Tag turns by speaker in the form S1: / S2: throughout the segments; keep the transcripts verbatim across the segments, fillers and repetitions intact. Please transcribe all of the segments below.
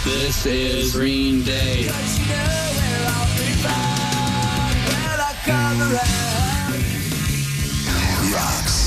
S1: This is Green Day.
S2: Cause you know where I'll be found when I come around.
S3: Rocks.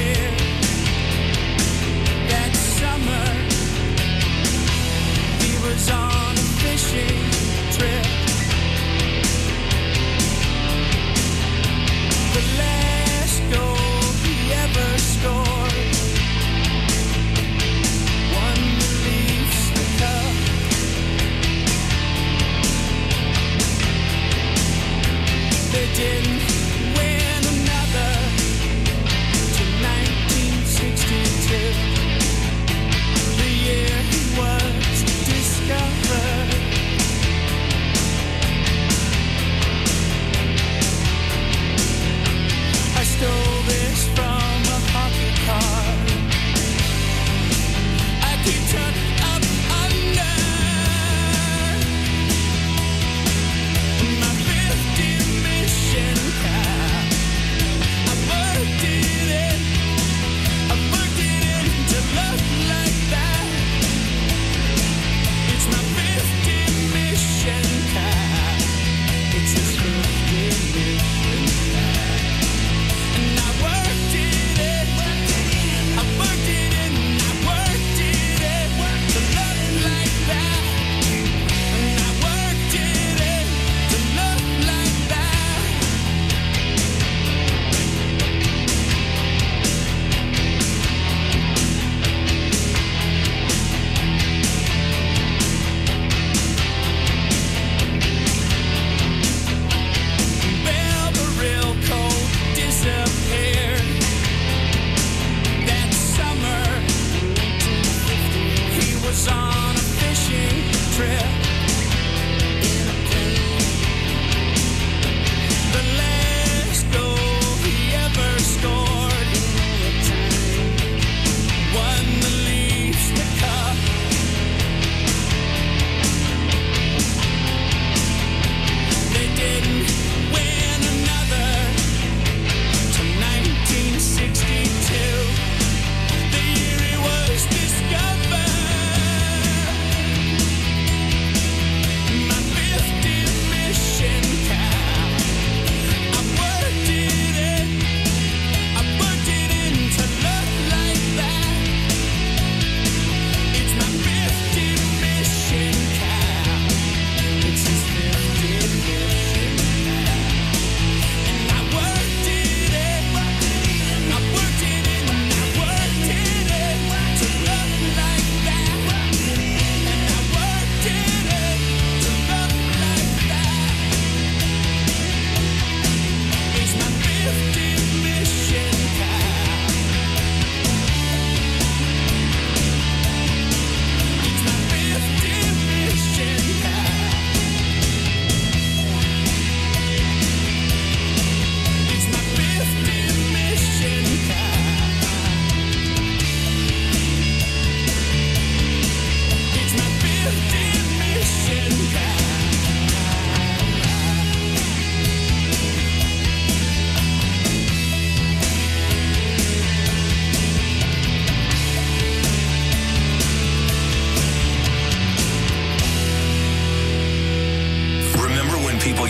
S2: We were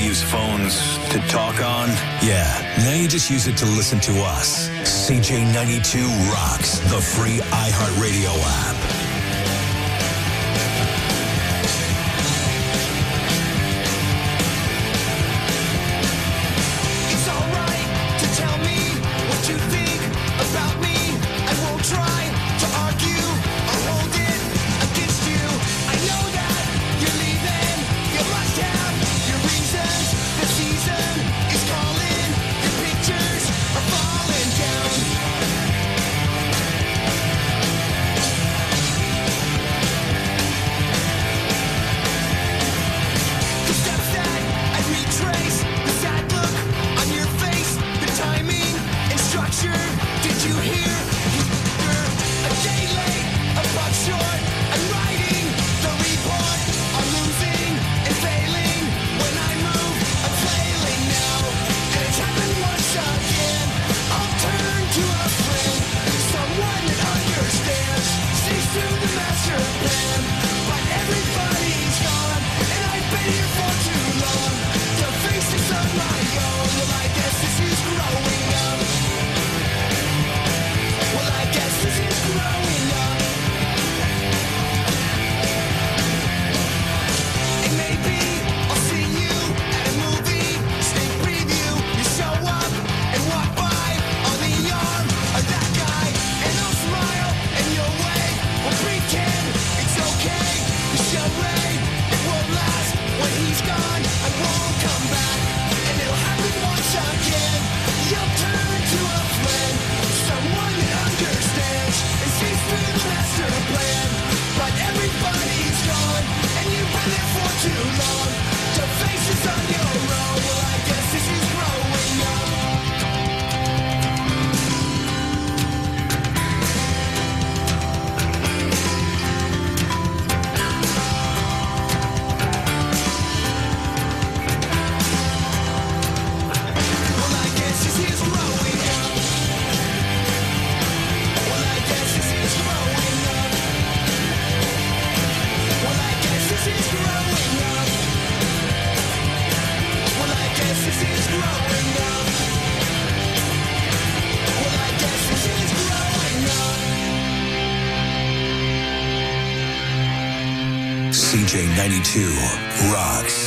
S4: use phones to talk on?
S3: Yeah, now you just use it to listen to us. C J ninety-two rocks the free iHeartRadio app.
S2: It's alright to tell me what you think about me. I won't try to argue or hold it against you. I know that you're leaving. You must have your reasons. The season is calling. Your pictures are falling down. The steps that I retrace, the sad look on your face, the timing and structure. Did you hear? You're a day late, a buck short. I'm writing the report on losing and failing. When I move, I'm flailing now. And it's happened once again. I'll turn to a friend, someone that understands, sees through the master plan. But everybody's gone, and I've been here for too long to face this on my own. Well, I guess this is growing up. Well, I guess this is growing up. And maybe I'll see you at a movie sneak preview. You show up and walk by on the arm of that guy, and I'll smile and you'll wave. We'll pretend it's okay. The charade, it won't last. When he's gone, I won't come back, and it'll happen once again. You'll turn to a friend, someone that understands and sees through the master plan. But everybody's gone, and you've been there for too long to face this on your own. Well, I guess this is growing up. Well, I guess this is growing up. Well, I guess this is growing up. Well, I guess this is growing up. Well, I guess this is growing up. Well, I guess this is growing up.
S3: C J ninety-two rocks.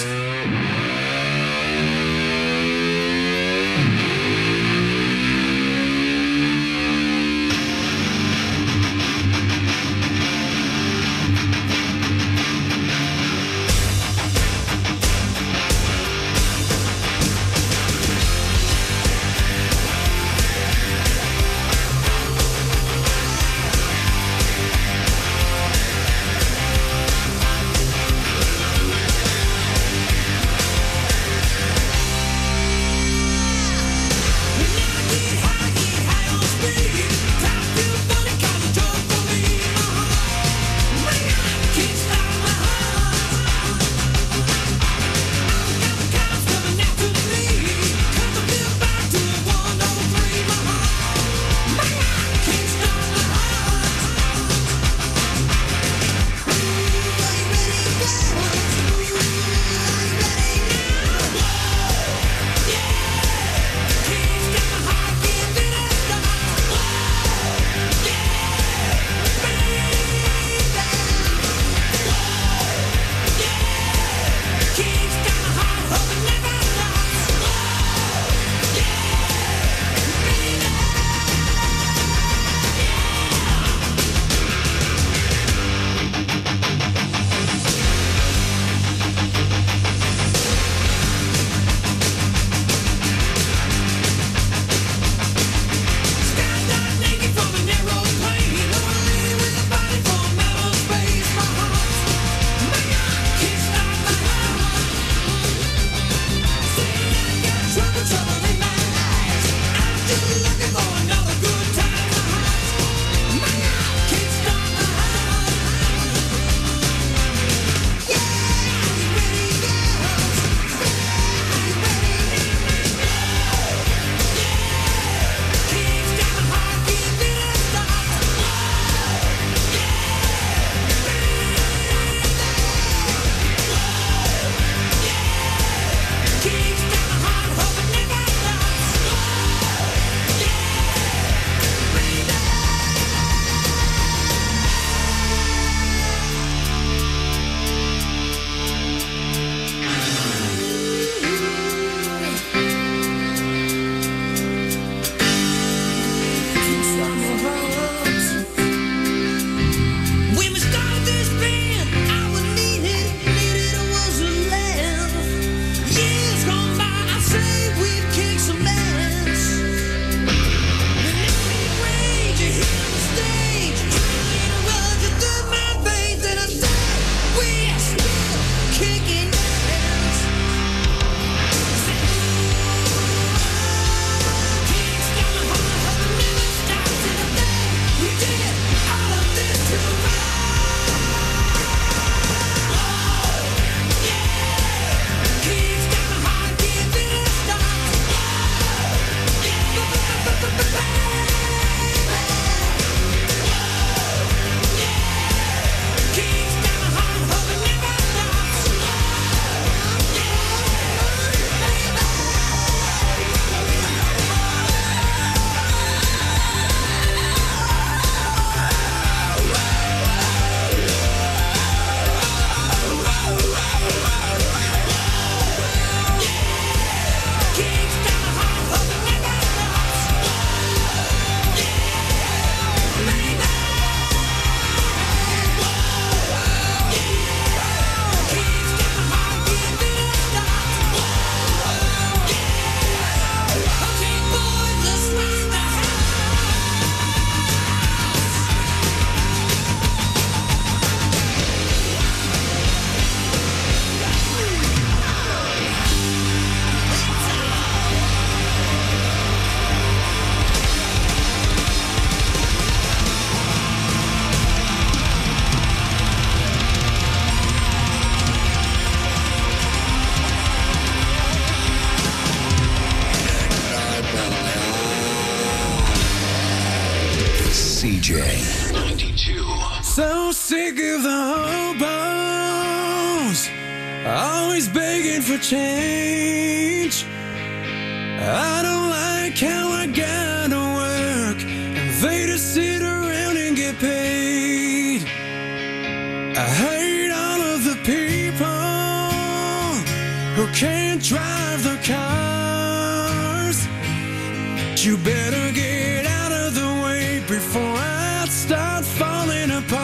S3: C J ninety-two.
S5: So sick of the hobos, always begging for change. I don't like how I gotta work and they just sit around and get paid. I hate all of the people who can't drive their cars. You better get out of the way before I start falling apart.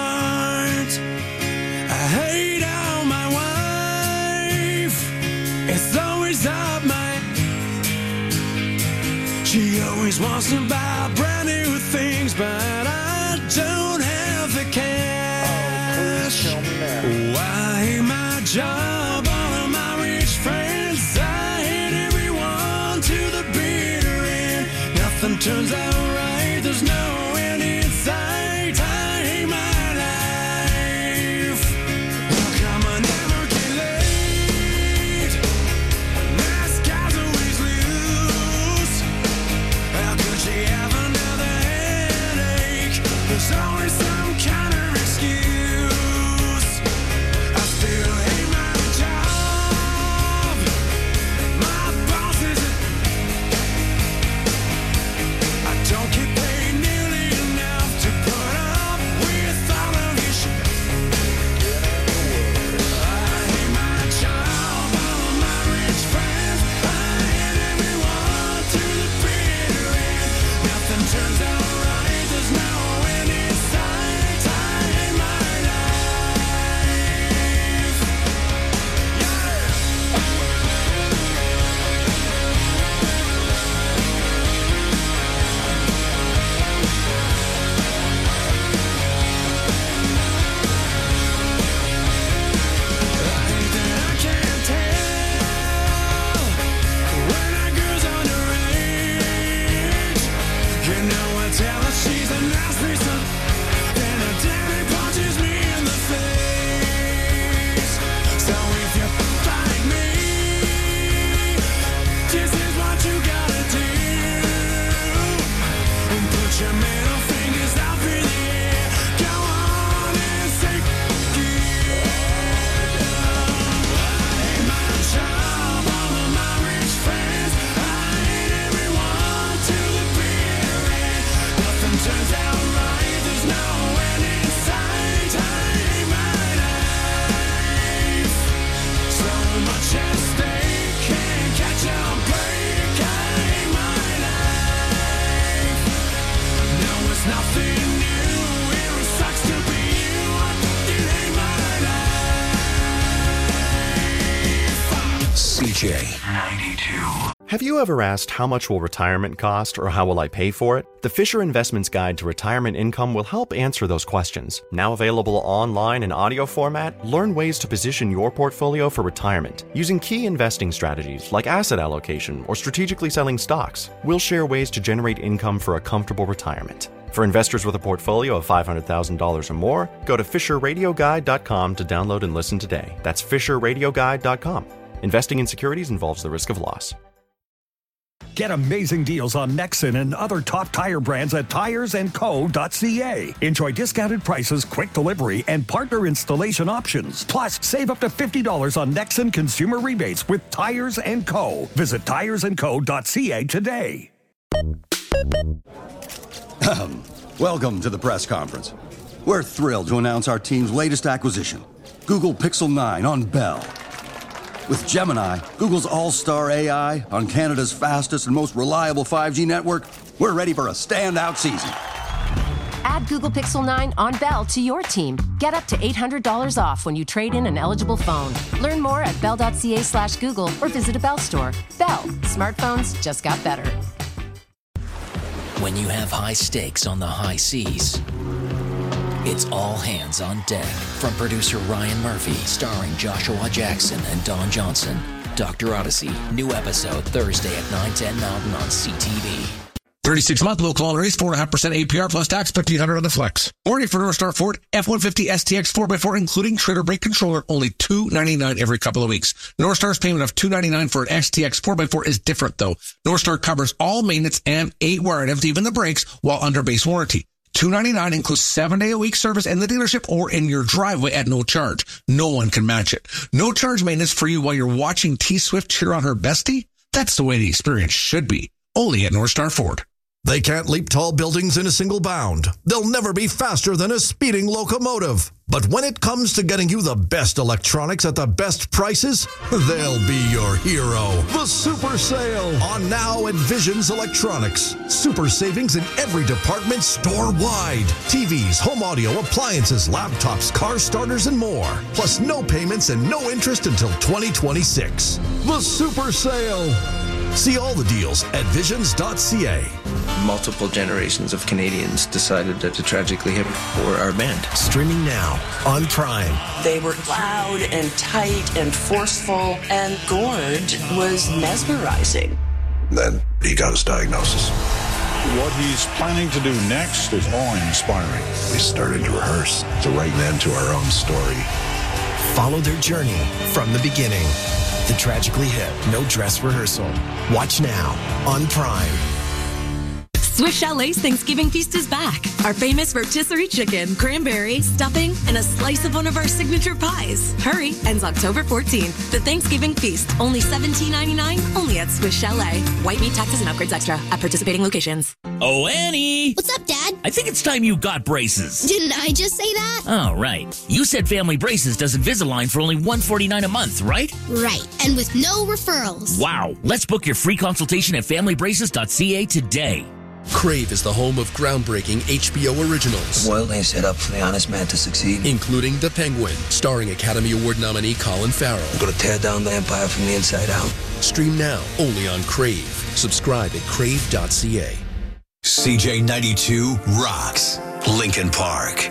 S5: I hate how my wife is always up my. She always wants to buy brand new things, but I don't have the cash. Oh, I hate my job, all of my rich friends. I hate everyone to the bitter end. Nothing turns out right, there's no end in sight. I hate my life. How come I never get late? Nice guys always lose. How could she have another headache? There's always some kind of excuse. I still hate my job. My boss is a... I don't get paid nearly enough to put up with all of your shit. I hate my job, all of my rich friends. I hate everyone to the bitter end. Nothing turns out right, there's no end in sight. I hate my life. Yeah. I can't tell when that girl's underage. You know I tell her she's a nice person, then her daddy punches me in the face. So if you fight me, this is what you gotta do. Put your middle fingers out for the air. Go on and say my job, all of my rich friends. I hate everyone to the bitter end. Nothing turns out right, there's no end in sight. I hate my life. So much at stake, can't catch a break. I hate my life. No, it's nothing new. It sucks to be you. You hate my life.
S3: C J ninety-two.
S6: Have you ever asked how much will retirement cost or how will I pay for it? The Fisher Investments Guide to Retirement Income will help answer those questions. Now available online in audio format, learn ways to position your portfolio for retirement using key investing strategies like asset allocation or strategically selling stocks. We'll share ways to generate income for a comfortable retirement. For investors with a portfolio of five hundred thousand dollars or more, go to fisher radio guide dot com to download and listen today. That's fisher radio guide dot com. Investing in securities involves the risk of loss.
S7: Get amazing deals on Nexen and other top tire brands at tires and co dot c a. Enjoy discounted prices, quick delivery, and partner installation options. Plus, save up to fifty dollars on Nexen consumer rebates with Tires and Co. Visit tires and co dot c a today.
S8: Welcome to the press conference. We're thrilled to announce our team's latest acquisition, Google Pixel nine on Bell. With Gemini, Google's all-star A I, on Canada's fastest and most reliable five G network, we're ready for a standout season.
S9: Add Google Pixel nine on Bell to your team. Get up to eight hundred dollars off when you trade in an eligible phone. Learn more at bell dot c a slash Google or visit a Bell store. Bell. Smartphones just got better.
S10: When you have high stakes on the high seas, it's all hands on deck. From producer Ryan Murphy, starring Joshua Jackson and Don Johnson. Doctor Odyssey, new episode Thursday at nine ten Mountain on C T V.
S11: thirty-six month low quality rates, four point five percent A P R plus tax, fifteen hundred dollars on the flex. Warranty for Northstar Ford F one fifty S T X four by four, including trailer brake controller, only two hundred ninety-nine dollars every couple of weeks. Northstar's payment of two hundred ninety-nine dollars for an S T X four by four is different, though. Northstar covers all maintenance and eight warranties, even the brakes, while under base warranty. two ninety-nine includes seven-day-a-week service in the dealership or in your driveway at no charge. No one can match it. No charge maintenance for you while you're watching T-Swift cheer on her bestie? That's the way the experience should be. Only at North Star Ford.
S12: They can't leap tall buildings in a single bound. They'll never be faster than a speeding locomotive. But when it comes to getting you the best electronics at the best prices, they'll be your hero. The Super Sale on now at Visions Electronics. Super savings in every department store-wide. T Vs, home audio, appliances, laptops, car starters, and more. Plus no payments and no interest until twenty twenty-six. The Super Sale. See all the deals at visions dot c a.
S13: Multiple generations of Canadians decided that the Tragically Hip were our band.
S14: Streaming now on Prime.
S15: They were loud and tight and forceful, and Gord was mesmerizing.
S16: Then he got his diagnosis.
S17: What he's planning to do next is awe-inspiring.
S16: We started to rehearse to write an end to our own story.
S14: Follow their journey from the beginning. The Tragically Hip No Dress Rehearsal. Watch now on Prime.
S18: Swiss Chalet's Thanksgiving Feast is back. Our famous rotisserie chicken, cranberry, stuffing, and a slice of one of our signature pies. Hurry, ends October fourteenth. The Thanksgiving Feast, only seventeen ninety-nine, only at Swiss Chalet. White meat, taxes, and upgrades extra at participating locations.
S19: Oh, Annie!
S20: What's up, Dad?
S19: I think it's time you got braces.
S20: Didn't I just say that?
S19: Oh, right. You said Family Braces does Invisalign for only one hundred forty-nine dollars a month, right?
S20: Right, and with no referrals.
S19: Wow. Let's book your free consultation at family braces dot c a today.
S21: Crave is the home of groundbreaking H B O originals.
S22: The world ain't set up for the honest man to succeed.
S21: Including The Penguin, starring Academy Award nominee Colin Farrell.
S22: I'm gonna tear down the empire from the inside out.
S21: Stream now, only on Crave. Subscribe at crave dot c a.
S3: C J ninety-two rocks Lincoln Park.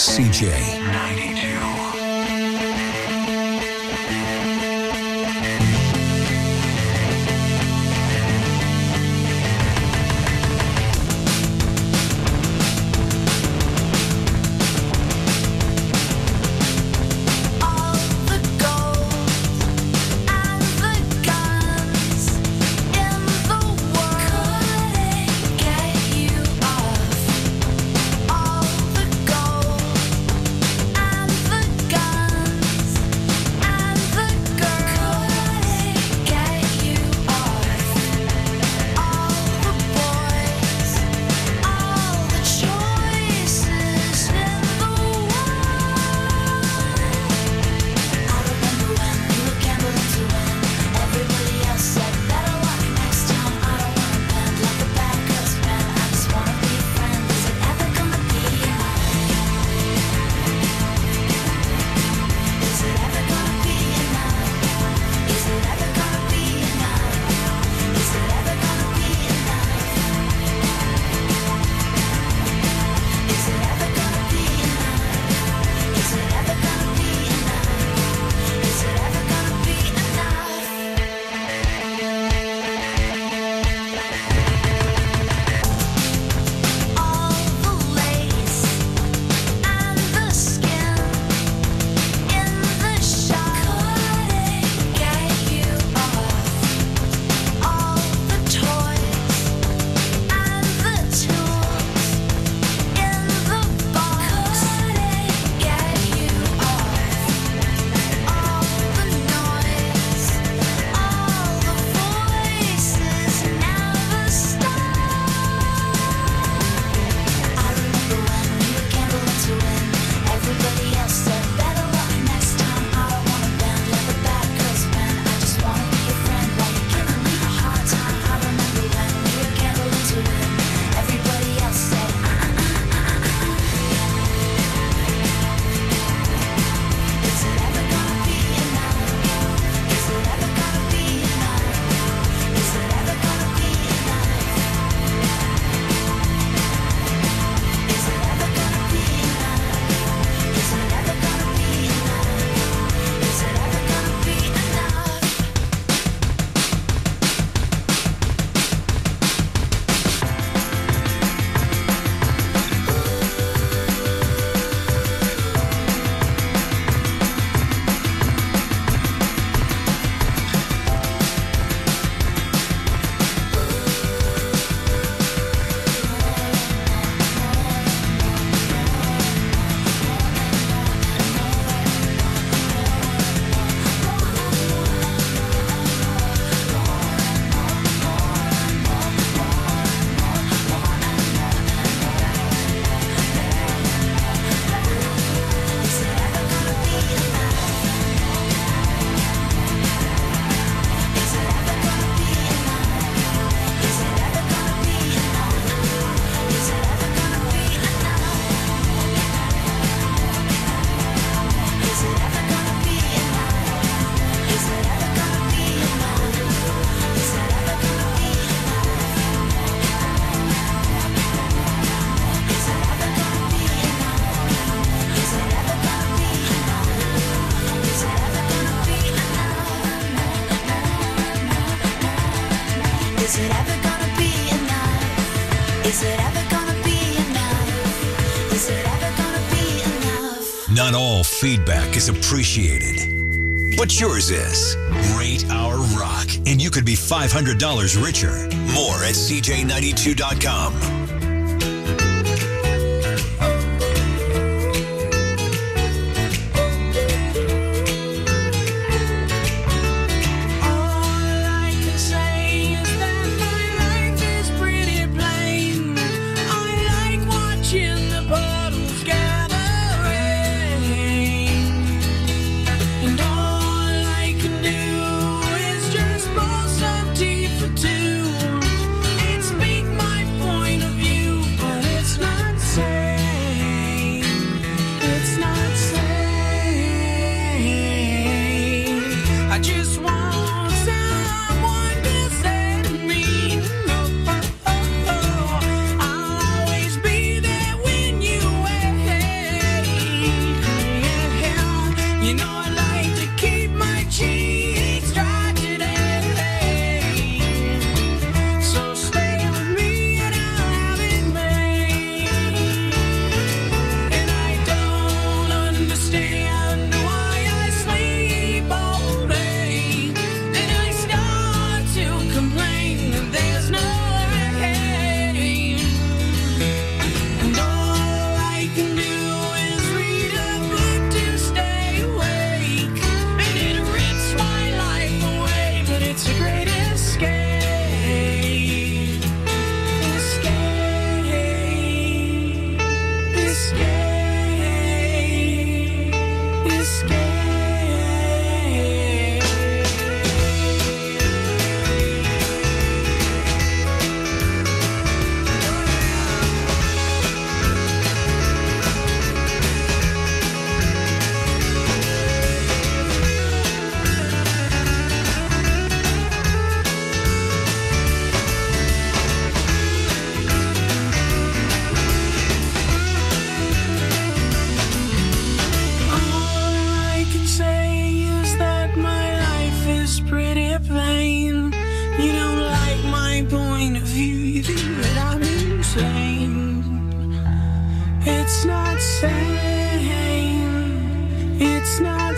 S3: C J ninety-two.
S2: Is it ever gonna be enough? Is it ever gonna be enough? Is it ever gonna be enough?
S3: Not all feedback is appreciated, but yours is. Rate our rock, and you could be five hundred dollars richer. More at C J ninety-two dot com.
S5: Point of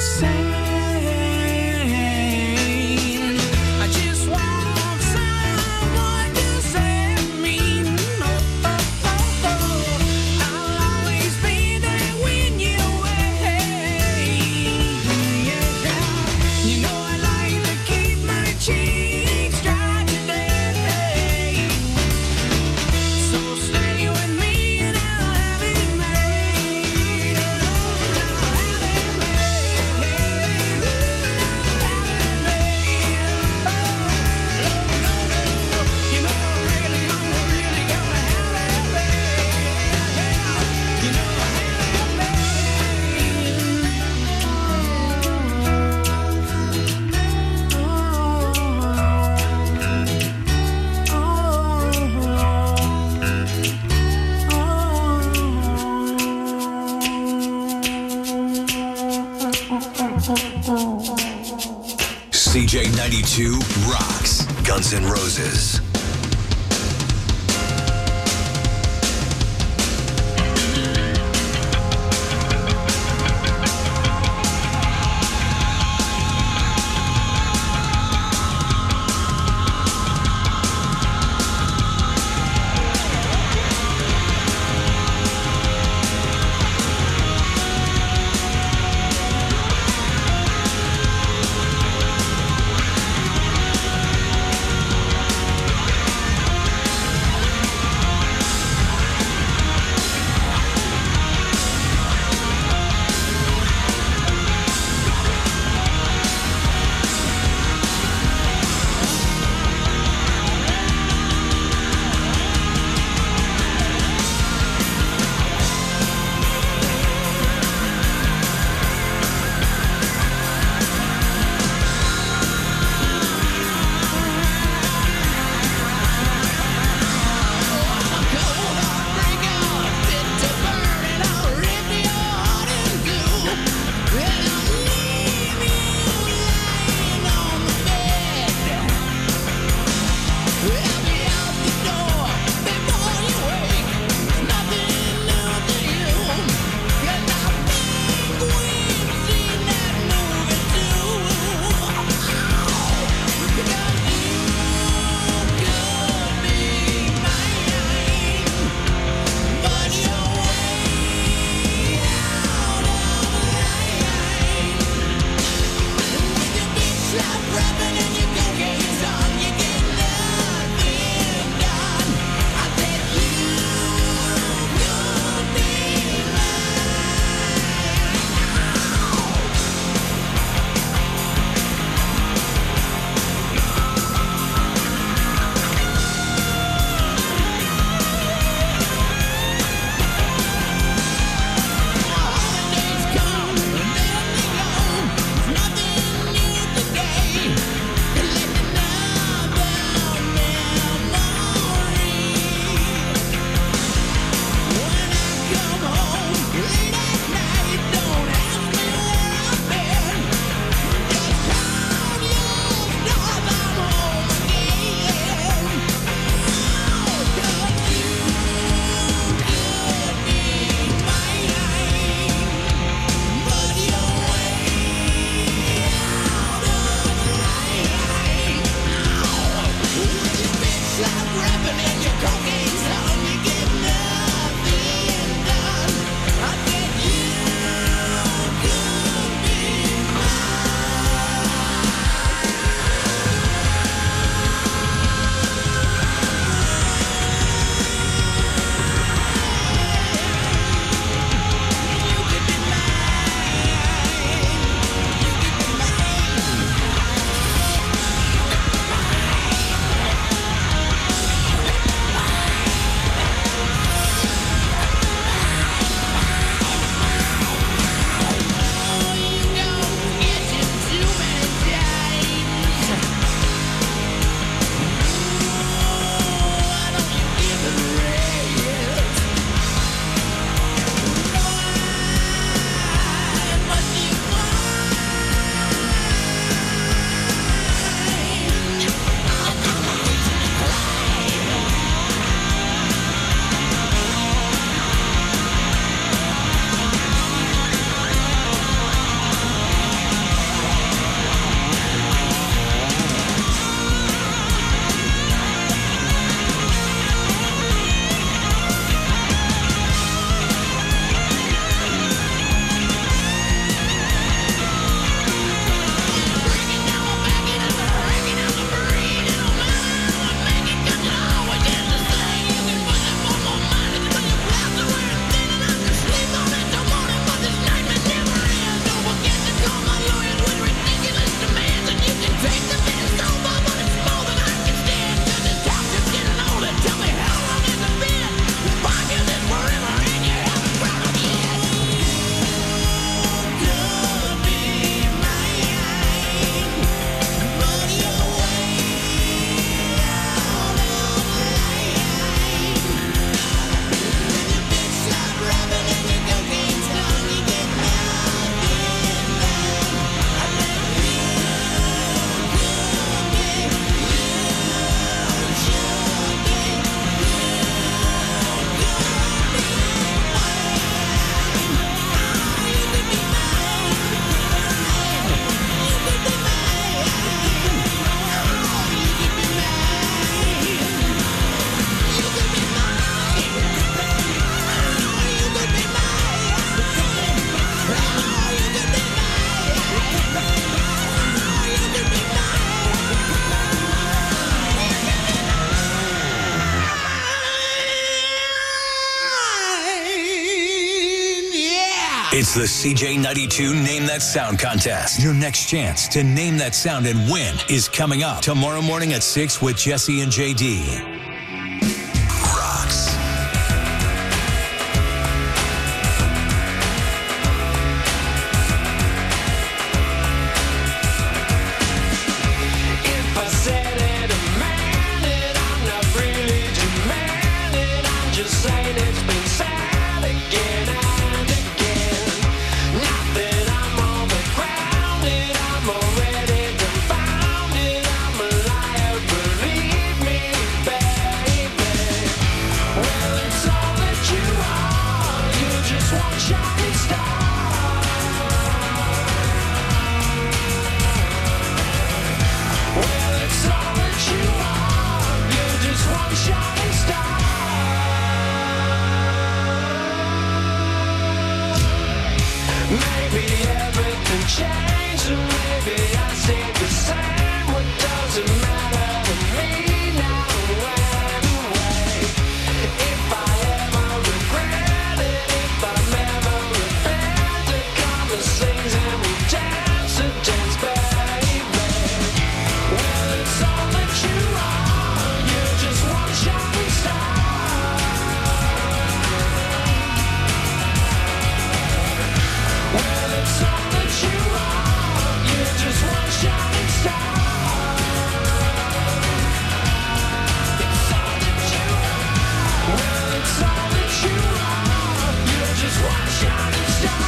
S5: insane. I just want someone to save me. Oh, oh, oh, oh. I'll always be there when you're away. Yeah. You know I like to keep my cheeks dry today. So stay with me and I'll have it made. I'll have it made. I'll have it made. Oh, no, no. You know I really, I'm really gonna have it made. You know I have it
S3: C J ninety-two rocks Guns N' Roses. It's the C J ninety-two Name That Sound contest. Your next chance to name that sound and win is coming up tomorrow morning at six with Jesse and J D. Rocks.
S2: If I said it, demanded, I'm not really demanding. I'm just saying it's been said again and again. Not that I'm overcrowded, I'm already confounded. I'm a liar, believe me, baby. Well, it's all that you are. You're just one shining star. Well, it's all that you are. You're just one shining star. Maybe everything changed, or maybe I stayed the same. What does it matter to me now? Anyway, if I ever regret it, if I'm ever repentant, come and sing and we'll dance a dance, baby. Well, it's all that you are. You're just one shining star. Well, it's all that you are. You're just one shining star. It's all that you are. Well, it's all that you are. You're just one shining star.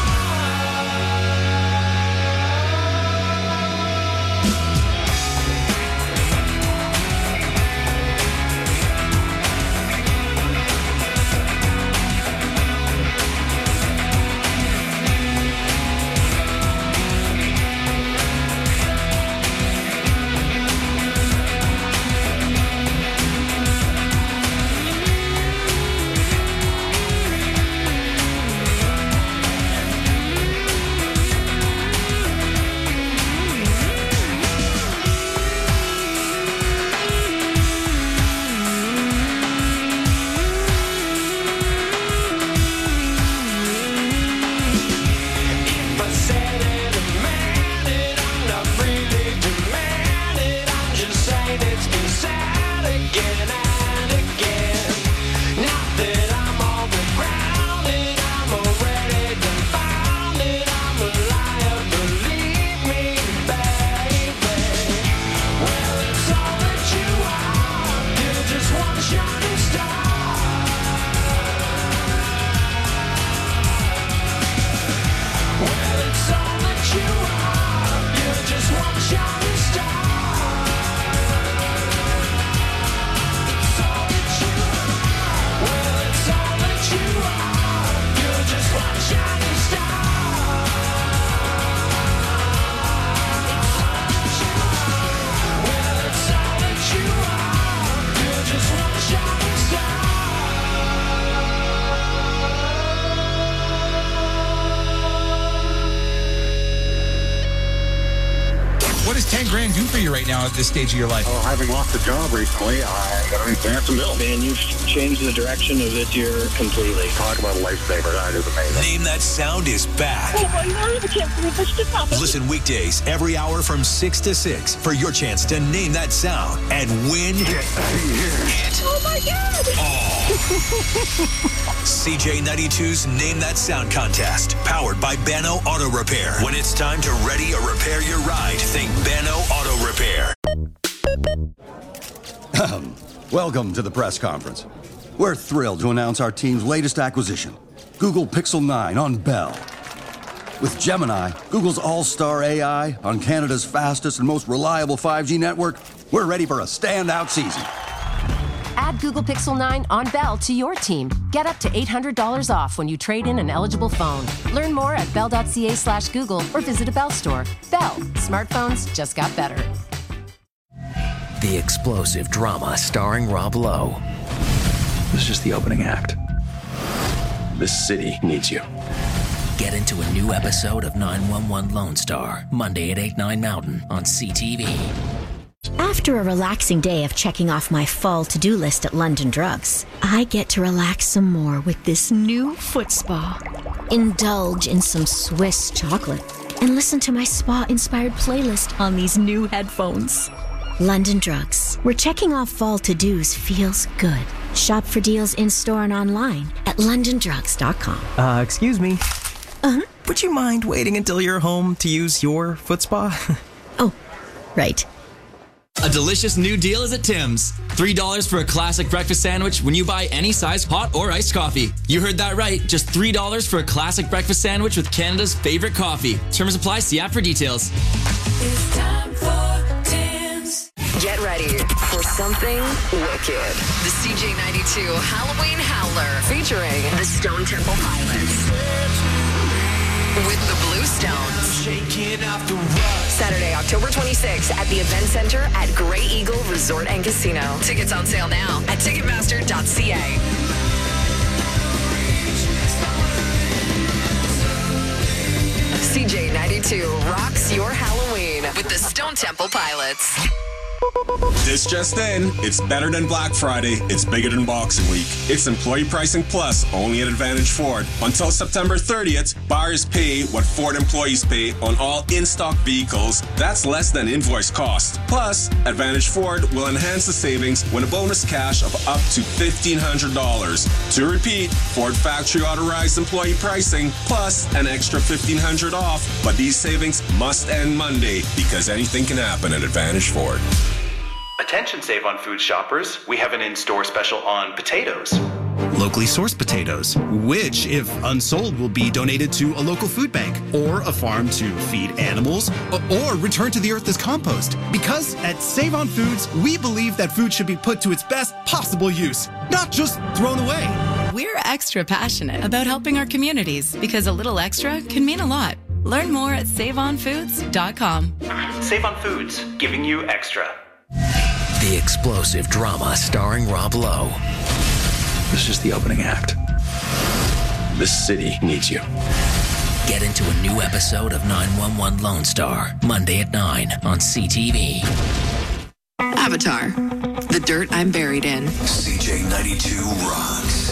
S2: If I said it, demanded, I'm not really demanding. I'm just saying it's been said again and again. Not that I'm overcrowded, I'm already confounded. I'm a liar, believe me, baby. Well, it's all that you are. You're just one shining star. Well, it's all that you are. You're just one shining star. It's all that you are. Well, it's all that you are. You're just one shining star. It's all that you are. Well, it's all that you are. You're just one shining star.
S1: What does ten grand do for you right now at this stage of your life?
S17: Oh, having lost a job recently, I got an advance bill.
S13: Man, you've changed the direction of this year completely.
S17: Talk about a lifesaver. That is amazing.
S3: Name That Sound is back.
S4: Oh my God, I can't believe this just happened.
S3: Listen weekdays every hour from six to six for your chance to name that sound and win. Get out of here.
S4: Oh my God.
S3: C J ninety-two's Name That Sound contest, powered by Bano Auto Repair. When it's time to ready or repair your ride, think Bano Auto Repair.
S8: Welcome to the press conference. We're thrilled to announce our team's latest acquisition, Google Pixel nine on Bell. With Gemini, Google's all-star A I, on Canada's fastest and most reliable five G network, we're ready for a standout season.
S9: Add Google Pixel nine on Bell to your team. Get up to eight hundred dollars off when you trade in an eligible phone. Learn more at bell.ca slash Google or visit a Bell store. Bell. Smartphones just got better.
S10: The explosive drama starring Rob Lowe.
S23: This is just the opening act. This city needs you.
S10: Get into a new episode of nine one one Lone Star, Monday at eight, nine Mountain on C T V.
S24: After a relaxing day of checking off my fall to-do list at London Drugs, I get to relax some more with this new foot spa. indulge in some Swiss chocolate, and listen to my spa-inspired playlist on these new headphones. London Drugs, where checking off fall to-dos feels good. Shop for deals in-store and online at london drugs dot com.
S6: Uh, excuse me.
S24: Uh-huh.
S6: Would you mind waiting until you're home to use your foot spa?
S24: Oh, right.
S7: A delicious new deal is at Tim's. three dollars for a classic breakfast sandwich when you buy any size hot or iced coffee. You heard that right. Just three dollars for a classic breakfast sandwich with Canada's favorite coffee. Terms apply. See app for details.
S2: It's time for Tim's.
S11: Get ready for something wicked. The C J ninety-two Halloween Howler featuring the Stone Temple Pilots with the Bluestones. Saturday, October twenty-sixth at the Event Center at Grey Eagle Resort and Casino. Tickets on sale now at ticketmaster dot c a. C J ninety-two rocks your Halloween with the Stone Temple Pilots.
S12: This just in, it's better than Black Friday, it's bigger than Boxing Week. It's Employee Pricing Plus, only at Advantage Ford. Until September thirtieth, buyers pay what Ford employees pay on all in-stock vehicles. That's less than invoice cost. Plus, Advantage Ford will enhance the savings with a bonus cash of up to fifteen hundred dollars. To repeat, Ford Factory Authorized Employee Pricing plus an extra fifteen hundred dollars off. But these savings must end Monday because anything can happen at Advantage Ford.
S25: Attention Save on Food shoppers, we have an in-store special on potatoes.
S26: Locally sourced potatoes, which, if unsold, will be donated to a local food bank or a farm to feed animals or return to the earth as compost. Because at Save on Foods, we believe that food should be put to its best possible use, not just thrown away.
S27: We're extra passionate about helping our communities because a little extra can mean a lot. Learn more at save on foods dot com.
S25: Save on Foods, giving you extra.
S10: The explosive drama starring Rob Lowe.
S23: This is just the opening act. This city needs you.
S10: Get into a new episode of nine one one Lone Star, Monday at nine on C T V.
S11: Avatar, the dirt I'm buried in.
S3: C J ninety-two rocks.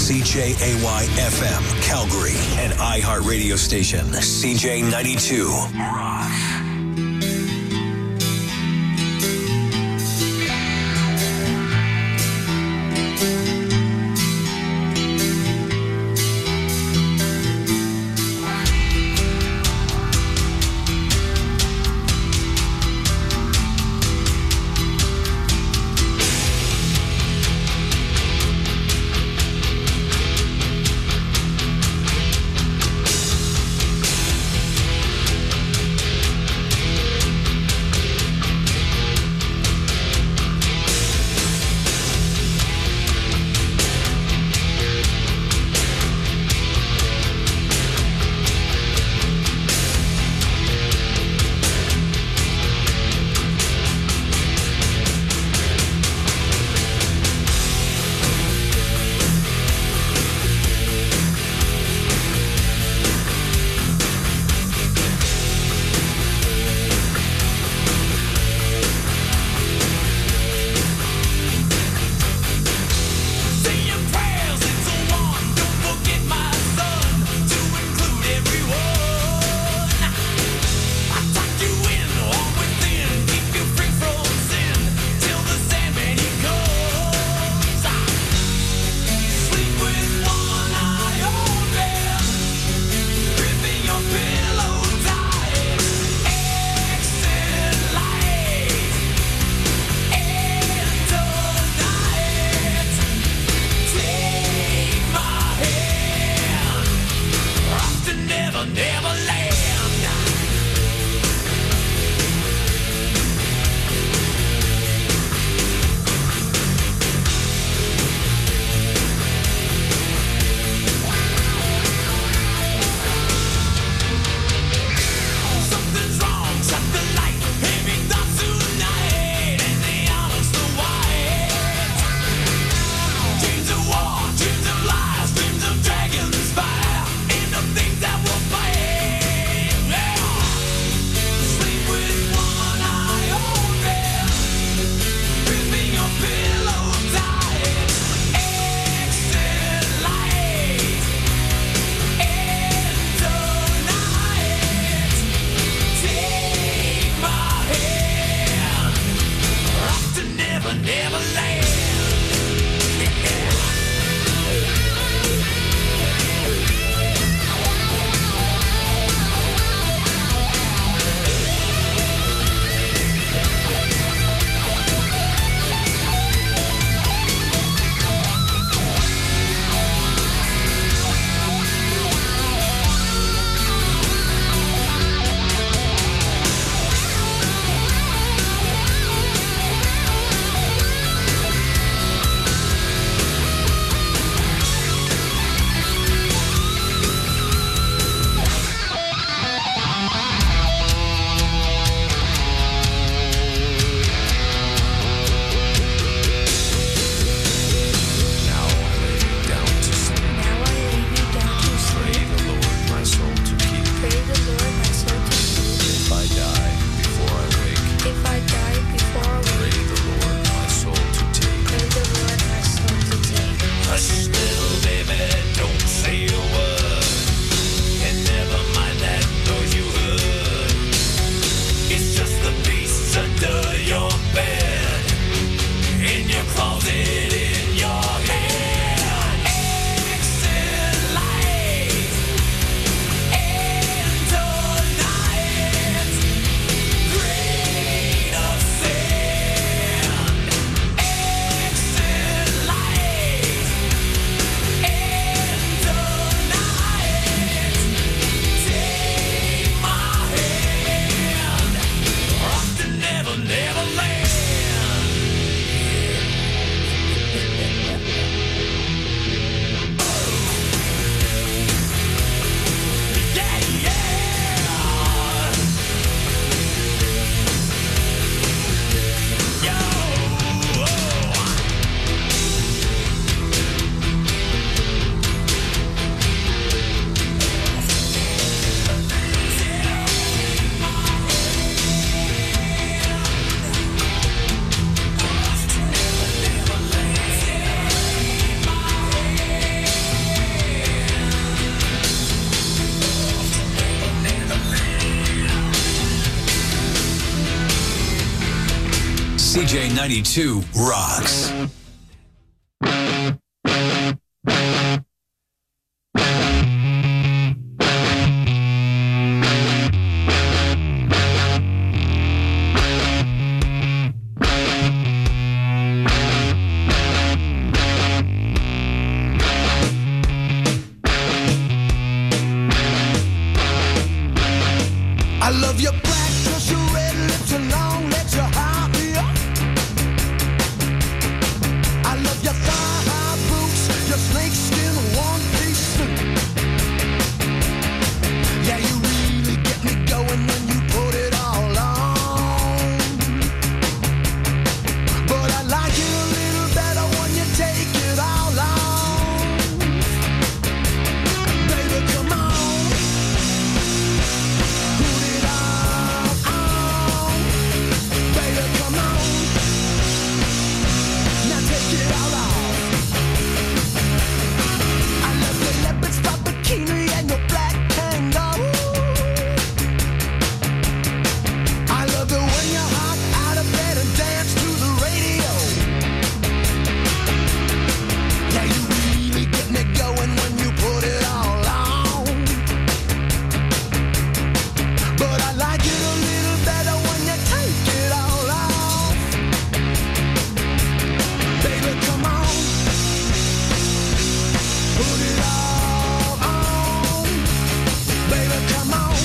S3: C J A Y F M, Calgary, and iHeart radio station, C J ninety-two. Rock. J ninety-two rocks.
S2: I love your black dress, your red lips, and long legs, your high heel. I love your thigh-high boots, your snakeskin one-piece suit. Yeah, you really get me going when you put it all on. But I like it a little better when you take it all on. Baby, come on. Put it all on. Baby, come on. Now take it all off. I love your leopard spot bikini and your black kangaroo. I love it when you hop out of bed and dance to the radio. Yeah, you really get me going when you put it all on. But I like it a little better when you take it all off. Baby, come on. Put it all on. Baby, come on.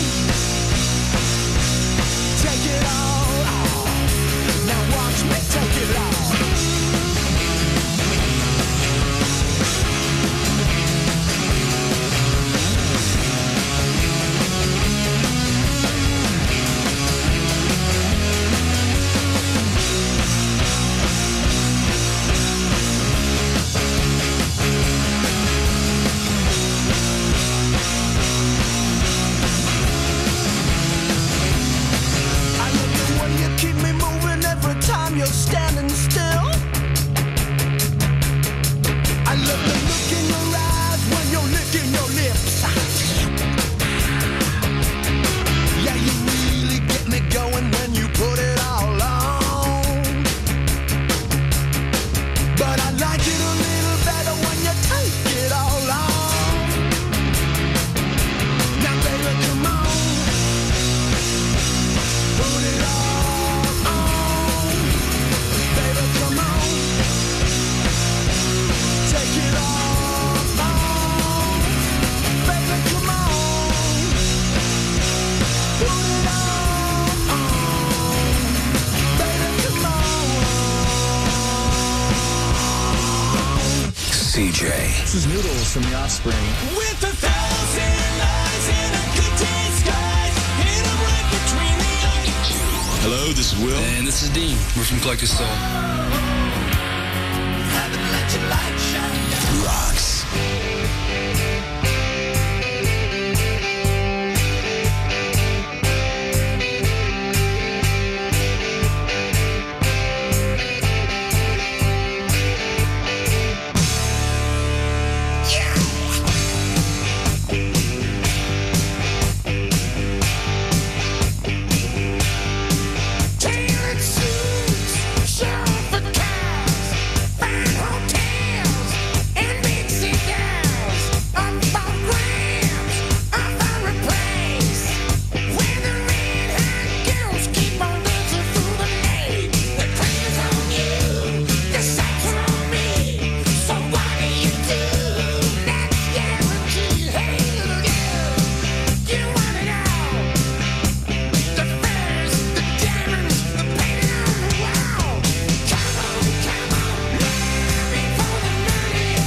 S2: Take it all off. Now watch me take it off. I love the way you keep me moving every time you're standing still. I love the look in your eyes when you're licking your lips. Yeah, you really get me going when you put it all on. But I like it a little better when you take it all off. Now, baby, come on. Put it all on. Baby, come on. Take it all on. Baby, come on. Put it all on. Baby, come on.
S3: C J.
S14: This is Noodles from The Offspring.
S2: With a thousand lies in a good disguise, and I'm right between the eyes.
S15: Hello, this is Will.
S16: And this is Dean. We're from Collective Soul.
S2: Haven't let your light shine down.
S3: Rocks.